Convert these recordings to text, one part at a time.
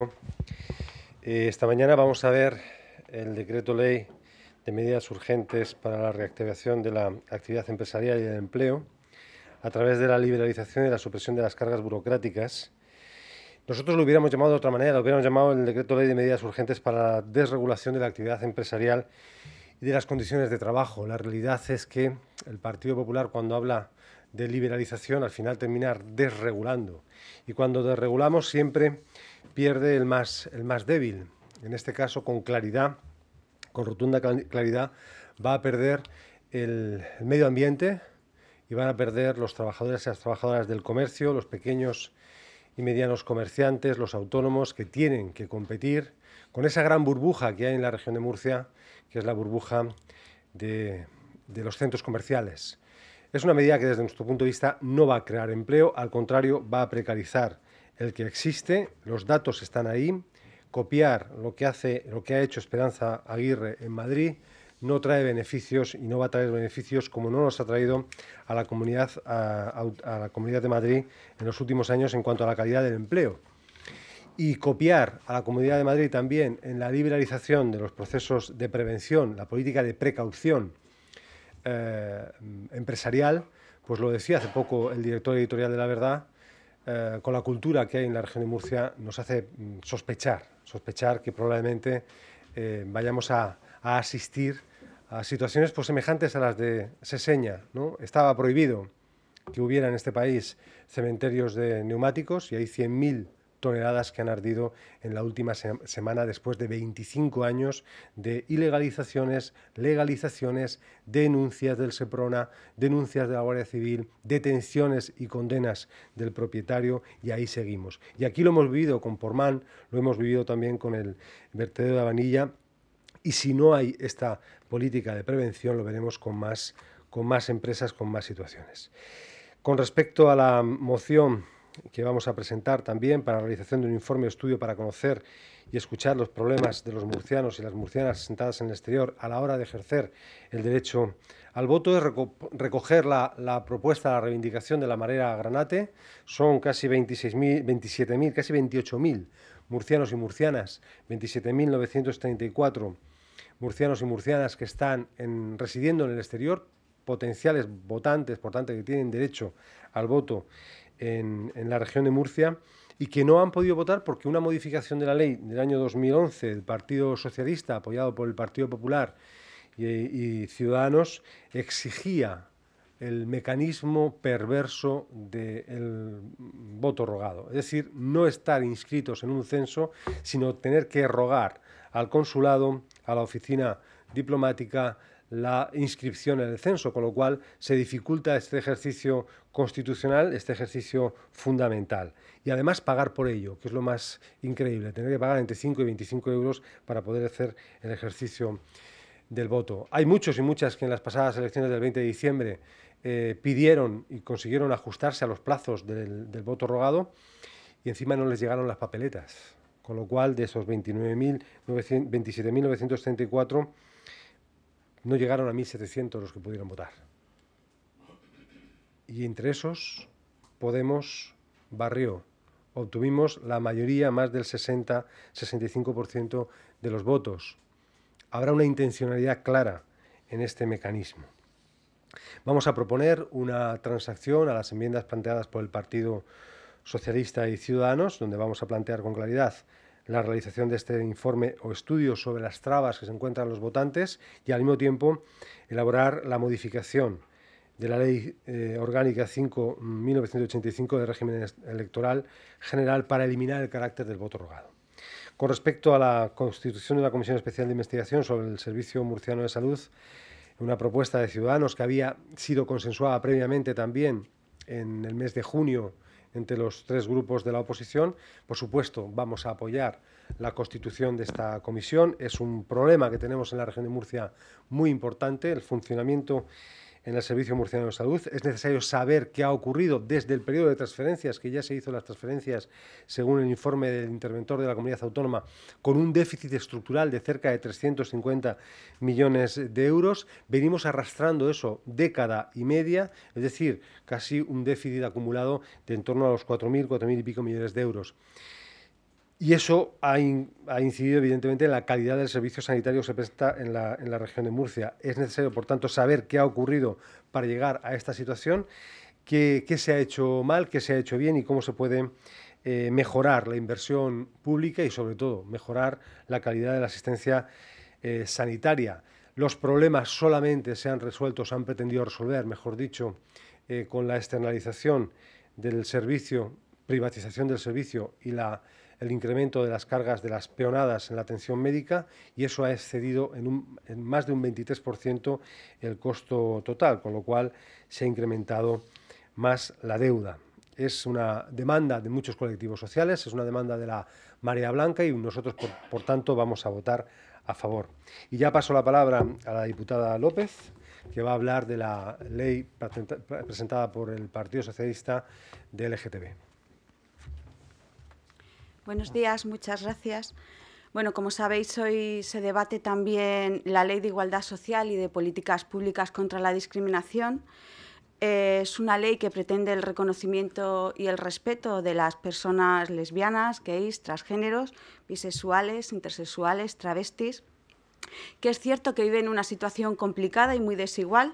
Esta mañana vamos a ver el decreto ley de medidas urgentes para la reactivación de la actividad empresarial y del empleo a través de la liberalización y la supresión de las cargas burocráticas. Nosotros lo hubiéramos llamado de otra manera, lo hubiéramos llamado el decreto ley de medidas urgentes para la desregulación de la actividad empresarial y de las condiciones de trabajo. La realidad es que el Partido Popular, cuando habla de liberalización, al final termina desregulando. Y cuando desregulamos siempre pierde el más débil. En este caso, con claridad, con rotunda claridad, va a perder el medio ambiente y van a perder los trabajadores y las trabajadoras del comercio, los pequeños y medianos comerciantes, los autónomos que tienen que competir con esa gran burbuja que hay en la región de Murcia, que es la burbuja de los centros comerciales. Es una medida que desde nuestro punto de vista no va a crear empleo, al contrario, va a precarizar el que existe. Los datos están ahí. Copiar lo que ha hecho Esperanza Aguirre en Madrid no trae beneficios y no va a traer beneficios como no nos ha traído a la Comunidad de Madrid en los últimos años en cuanto a la calidad del empleo. Y copiar a la Comunidad de Madrid también en la liberalización de los procesos de prevención, la política de precaución empresarial, pues lo decía hace poco el director editorial de La Verdad, con la cultura que hay en la región de Murcia, nos hace sospechar que probablemente vayamos a asistir a situaciones pues, semejantes a las de Seseña, ¿no? Estaba prohibido que hubiera en este país cementerios de neumáticos y hay 100.000 toneladas que han ardido en la última semana después de 25 años de ilegalizaciones, legalizaciones, denuncias del Seprona, denuncias de la Guardia Civil, detenciones y condenas del propietario y ahí seguimos. Y aquí lo hemos vivido con Portmán, lo hemos vivido también con el vertedero de Vanilla y si no hay esta política de prevención lo veremos con más empresas, con más situaciones. Con respecto a la moción que vamos a presentar también para la realización de un informe o estudio para conocer y escuchar los problemas de los murcianos y las murcianas asentadas en el exterior a la hora de ejercer el derecho al voto, es recoger la propuesta, la reivindicación de la Marea Granate. Son casi 26.000, 27.000, casi 28.000 murcianos y murcianas, 27.934 murcianos y murcianas que están residiendo en el exterior, potenciales votantes, por tanto, que tienen derecho al voto en la región de Murcia y que no han podido votar porque una modificación de la ley del año 2011 del Partido Socialista, apoyado por el Partido Popular y Ciudadanos, exigía el mecanismo perverso del voto rogado. Es decir, no estar inscritos en un censo, sino tener que rogar al consulado, a la oficina diplomática, la inscripción en el censo, con lo cual se dificulta este ejercicio constitucional, este ejercicio fundamental. Y además pagar por ello, que es lo más increíble, tener que pagar entre 5 y 25 euros para poder hacer el ejercicio del voto. Hay muchos y muchas que en las pasadas elecciones del 20 de diciembre pidieron y consiguieron ajustarse a los plazos del voto rogado y encima no les llegaron las papeletas. Con lo cual, de esos 27.934, no llegaron a 1.700 los que pudieron votar. Y entre esos, Podemos barrió. Obtuvimos la mayoría, más del 60-65% de los votos. Habrá una intencionalidad clara en este mecanismo. Vamos a proponer una transacción a las enmiendas planteadas por el Partido Socialista y Ciudadanos, donde vamos a plantear con claridad la realización de este informe o estudio sobre las trabas que se encuentran los votantes y al mismo tiempo elaborar la modificación de la Ley Orgánica 5.1985 de régimen electoral general para eliminar el carácter del voto rogado. Con respecto a la constitución de una Comisión Especial de Investigación sobre el Servicio Murciano de Salud, una propuesta de Ciudadanos que había sido consensuada previamente también en el mes de junio entre los tres grupos de la oposición. Por supuesto, vamos a apoyar la constitución de esta comisión. Es un problema que tenemos en la región de Murcia muy importante, el funcionamiento en el Servicio Murciano de Salud. Es necesario saber qué ha ocurrido desde el periodo de transferencias, que ya se hizo las transferencias, según el informe del interventor de la comunidad autónoma, con un déficit estructural de cerca de 350 millones de euros. Venimos arrastrando eso década y media, es decir, casi un déficit acumulado de en torno a los 4.000 y pico millones de euros. Y eso ha incidido evidentemente en la calidad del servicio sanitario que se presta en la región de Murcia. Es necesario, por tanto, saber qué ha ocurrido para llegar a esta situación, qué se ha hecho mal, qué se ha hecho bien y cómo se puede mejorar la inversión pública y, sobre todo, mejorar la calidad de la asistencia sanitaria. Los problemas solamente se han resuelto, se han pretendido resolver, mejor dicho, con la externalización del servicio, privatización del servicio y el incremento de las cargas de las peonadas en la atención médica, y eso ha excedido en más de un 23% el costo total, con lo cual se ha incrementado más la deuda. Es una demanda de muchos colectivos sociales, es una demanda de la Marea Blanca y nosotros, por tanto, vamos a votar a favor. Y ya paso la palabra a la diputada López, que va a hablar de la ley presentada por el Partido Socialista de LGTB. Buenos días, muchas gracias. Bueno, como sabéis, hoy se debate también la Ley de Igualdad Social y de Políticas Públicas contra la Discriminación. Es una ley que pretende el reconocimiento y el respeto de las personas lesbianas, gays, transgéneros, bisexuales, intersexuales, travestis, que es cierto que viven una situación complicada y muy desigual.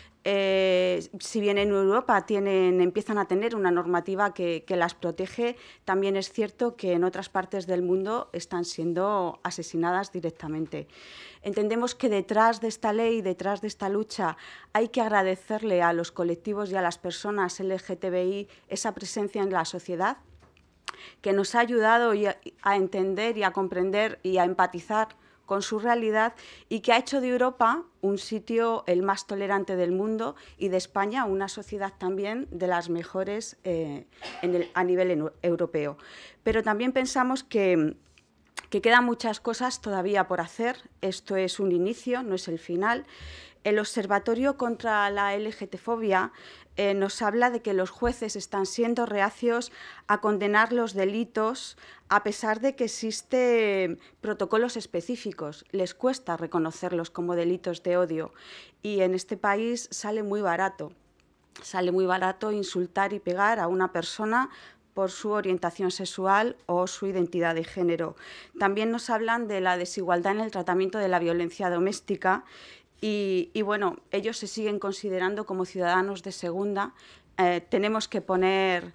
Si bien en Europa empiezan a tener una normativa que las protege, también es cierto que en otras partes del mundo están siendo asesinadas directamente. Entendemos que detrás de esta ley, detrás de esta lucha, hay que agradecerle a los colectivos y a las personas LGTBI esa presencia en la sociedad, que nos ha ayudado a entender y a comprender y a empatizar con su realidad y que ha hecho de Europa un sitio el más tolerante del mundo y de España una sociedad también de las mejores a nivel europeo. Pero también pensamos que quedan muchas cosas todavía por hacer. Esto es un inicio, no es el final. El Observatorio contra la LGTfobia nos habla de que los jueces están siendo reacios a condenar los delitos a pesar de que existen protocolos específicos. Les cuesta reconocerlos como delitos de odio y en este país sale muy barato. Sale muy barato insultar y pegar a una persona por su orientación sexual o su identidad de género. También nos hablan de la desigualdad en el tratamiento de la violencia doméstica y bueno, ellos se siguen considerando como ciudadanos de segunda. Tenemos que poner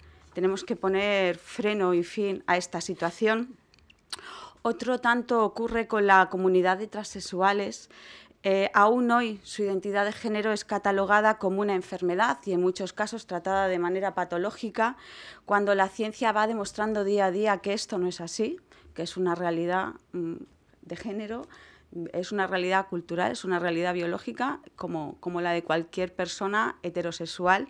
freno y fin a esta situación. Otro tanto ocurre con la comunidad de transexuales. Aún hoy su identidad de género es catalogada como una enfermedad y en muchos casos tratada de manera patológica, cuando la ciencia va demostrando día a día que esto no es así, que es una realidad de género, es una realidad cultural, es una realidad biológica como la de cualquier persona heterosexual.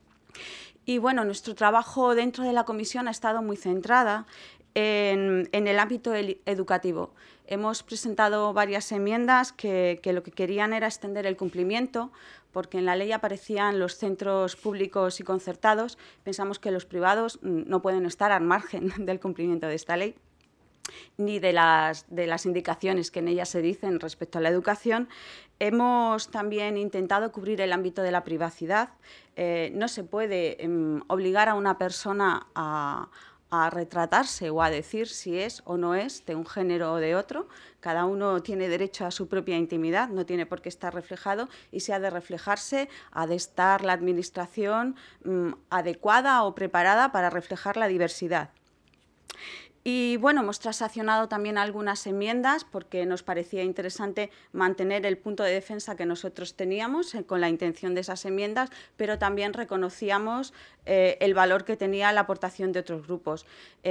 Y bueno, nuestro trabajo dentro de la comisión ha estado muy centrada en el ámbito educativo. Hemos presentado varias enmiendas que lo que querían era extender el cumplimiento, porque en la ley aparecían los centros públicos y concertados. Pensamos que los privados no pueden estar al margen del cumplimiento de esta ley, ni de las indicaciones que en ella se dicen respecto a la educación. Hemos también intentado cubrir el ámbito de la privacidad. No se puede obligar a una persona a retratarse o a decir si es o no es de un género o de otro. Cada uno tiene derecho a su propia intimidad, no tiene por qué estar reflejado, y si ha de reflejarse, ha de estar la administración adecuada o preparada para reflejar la diversidad. Y bueno, hemos transaccionado también algunas enmiendas porque nos parecía interesante mantener el punto de defensa que nosotros teníamos con la intención de esas enmiendas, pero también reconocíamos el valor que tenía la aportación de otros grupos.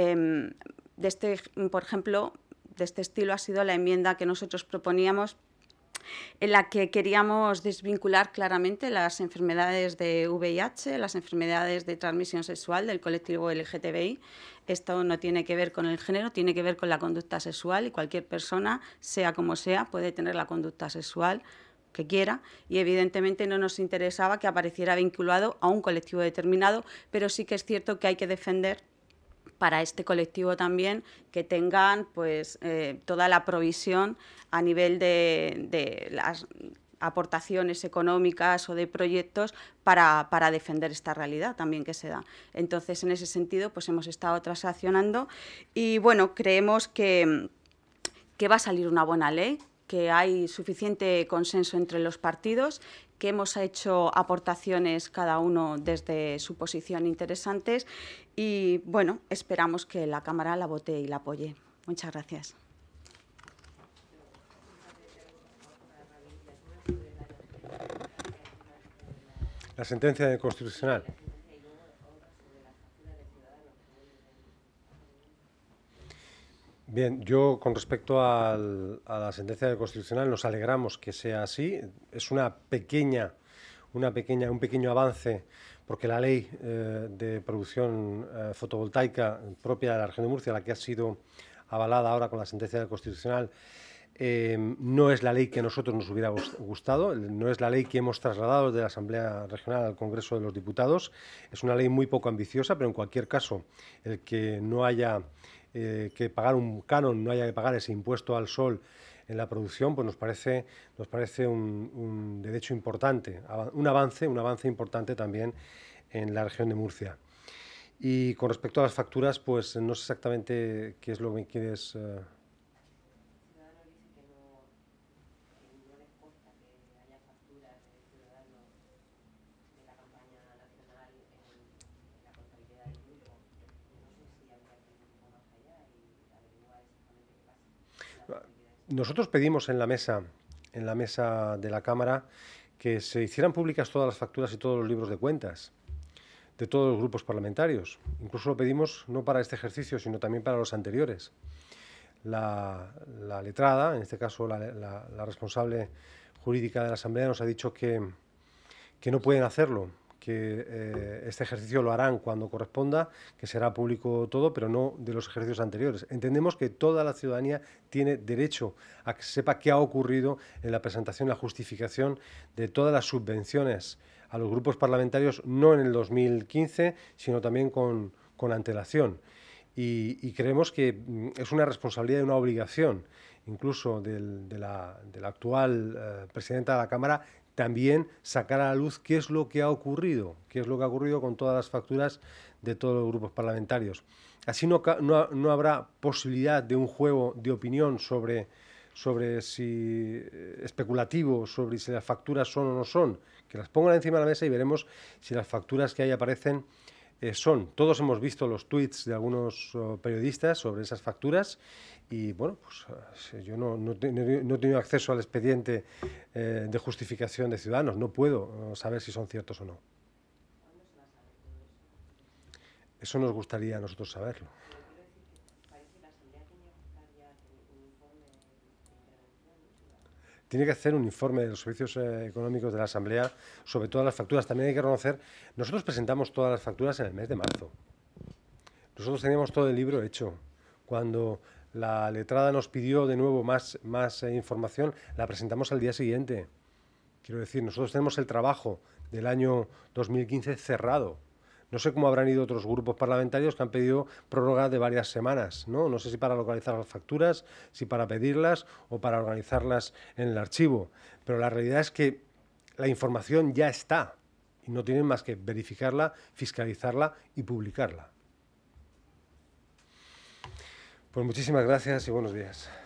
Por ejemplo, de este estilo ha sido la enmienda que nosotros proponíamos, en la que queríamos desvincular claramente las enfermedades de VIH, las enfermedades de transmisión sexual del colectivo LGTBI. Esto no tiene que ver con el género, tiene que ver con la conducta sexual, y cualquier persona, sea como sea, puede tener la conducta sexual que quiera, y evidentemente no nos interesaba que apareciera vinculado a un colectivo determinado, pero sí que es cierto que hay que defender para este colectivo también que tengan pues toda la provisión a nivel de aportaciones económicas o de proyectos para defender esta realidad también que se da. Entonces, en ese sentido, pues hemos estado transaccionando y, bueno, creemos que va a salir una buena ley, que hay suficiente consenso entre los partidos, que hemos hecho aportaciones cada uno desde su posición interesantes y, bueno, esperamos que la Cámara la vote y la apoye. Muchas gracias. La sentencia del Constitucional. Bien, yo con respecto a la sentencia del Constitucional nos alegramos que sea así. Es un pequeño avance porque la ley de producción fotovoltaica propia de la región de Murcia, la que ha sido avalada ahora con la sentencia del Constitucional, no es la ley que a nosotros nos hubiera gustado, no es la ley que hemos trasladado de la Asamblea Regional al Congreso de los Diputados. Es una ley muy poco ambiciosa, pero en cualquier caso, el que no haya que pagar un canon, no haya que pagar ese impuesto al sol en la producción, pues nos parece un derecho importante, un avance importante también en la región de Murcia. Y con respecto a las facturas, pues no sé exactamente qué es lo que quieres... Nosotros pedimos en la mesa de la Cámara que se hicieran públicas todas las facturas y todos los libros de cuentas de todos los grupos parlamentarios. Incluso lo pedimos no para este ejercicio, sino también para los anteriores. La letrada, en este caso la responsable jurídica de la Asamblea, nos ha dicho que no pueden hacerlo, que este ejercicio lo harán cuando corresponda, que será público todo, pero no de los ejercicios anteriores. Entendemos que toda la ciudadanía tiene derecho a que sepa qué ha ocurrido en la presentación y la justificación de todas las subvenciones a los grupos parlamentarios, no en el 2015, sino también con antelación. Y creemos que es una responsabilidad y una obligación, incluso de la actual presidenta de la Cámara, también sacar a la luz qué es lo que ha ocurrido, con todas las facturas de todos los grupos parlamentarios. Así no habrá posibilidad de un juego de opinión sobre si especulativo, sobre si las facturas son o no son, que las pongan encima de la mesa y veremos si las facturas que ahí aparecen son. Todos hemos visto los tweets de algunos periodistas sobre esas facturas y, bueno, pues yo no he tenido acceso al expediente de justificación de Ciudadanos. No puedo saber si son ciertos o no. Eso nos gustaría a nosotros saberlo. Tiene que hacer un informe de los servicios económicos de la Asamblea sobre todas las facturas. También hay que reconocer, nosotros presentamos todas las facturas en el mes de marzo. Nosotros teníamos todo el libro hecho. Cuando la letrada nos pidió de nuevo más información, la presentamos al día siguiente. Quiero decir, nosotros tenemos el trabajo del año 2015 cerrado. No sé cómo habrán ido otros grupos parlamentarios que han pedido prórroga de varias semanas, ¿no? No sé si para localizar las facturas, si para pedirlas o para organizarlas en el archivo. Pero la realidad es que la información ya está y no tienen más que verificarla, fiscalizarla y publicarla. Pues muchísimas gracias y buenos días.